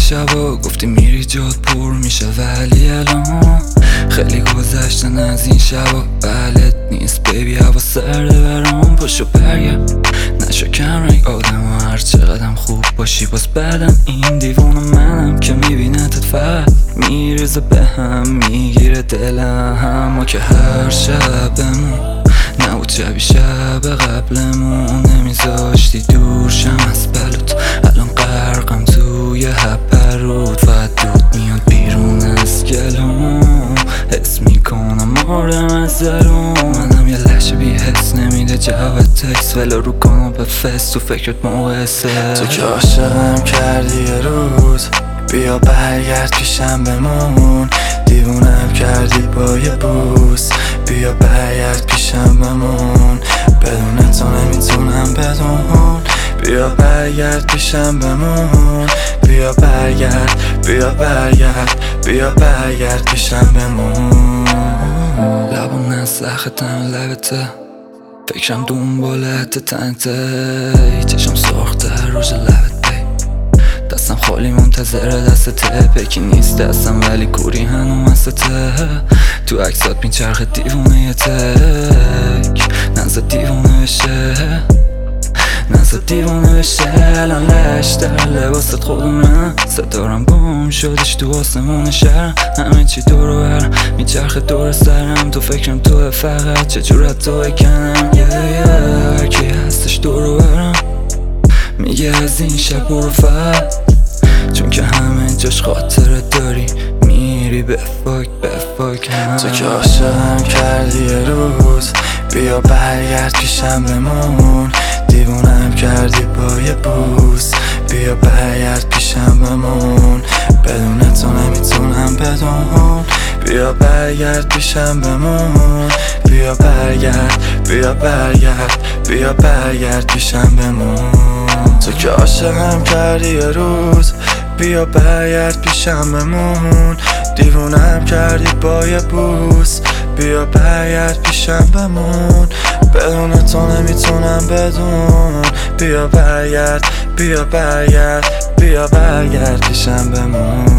شبا گفتی میری جات پر میشه ولی الان خیلی گذشتن از این شبا. بلد نیست بیبی هوا سرده برام. پاشو برگرد نشو کم رنگ آدم و هر چقدرم خوب باشی باز بعدم این دیوون منم که میبینتت فقط میریزه به هم میگیره دلم. ما که هر شبمون نبود شبی شب قبلمون نمیذاشتی دور شم از بلوت. الان غرقم توی هپروت و دود میاد بیرون از گلوم. حس میکنم آرم از درون. منم یه لحشه بی حس نمیده جواب تکس ولی رو کنم به فست تو فکرت موقع سکس. تو که عاشقم کردی یه روز بیا برگرد پیشم بمون. دیوونم کردی با یه بوس بیا برگرد پیشم بمون. بدون تو نمیتونم بدون. بیا برگرد پیشم بمون. بیا برگرد بیا برگرد بیا برگرد پیشم بمون. لبم نسلختم لبته فکرم دنبالت تنته. چشم ساخته روش لبت بی دستم خالی منتظر دستته. پکی نیست دستم ولی کوری هنو مسته. تو عکسات میچرخه دیوونه یه تک نزد دیوونه بشه نزد دیوونه بشه. الان لش در لباست خودمه ستارم گم شدش تو آسمون شهرم. همه چی دور و برم میچرخه دور سرم. تو فکرم توه فقط چجورت تو بکنم. هرکی هستش دور و برم میگه از این شب برو فقط چون که همه جاش خاطره داری میری به فاک هم. تو که عاشقم کردی یه روز بیا برگرد پیشم بمون. دیوونم کردی با یه بوس بیا برگرد پیشم بمون. بدون تو نمیتونم بدون. بیا برگرد پیشم بمون. بیا برگرد بیا برگرد بیا برگرد پیشم بمون. تو که عاشقم کردی یه روز بیا برگرد پیشم بمون. دیوونم کردی با یه بوس بیا برگرد پیشم بمون. بدون تو نمیتونم بدون. بیا برگرد بیا برگرد بیا برگرد پیشم بمون.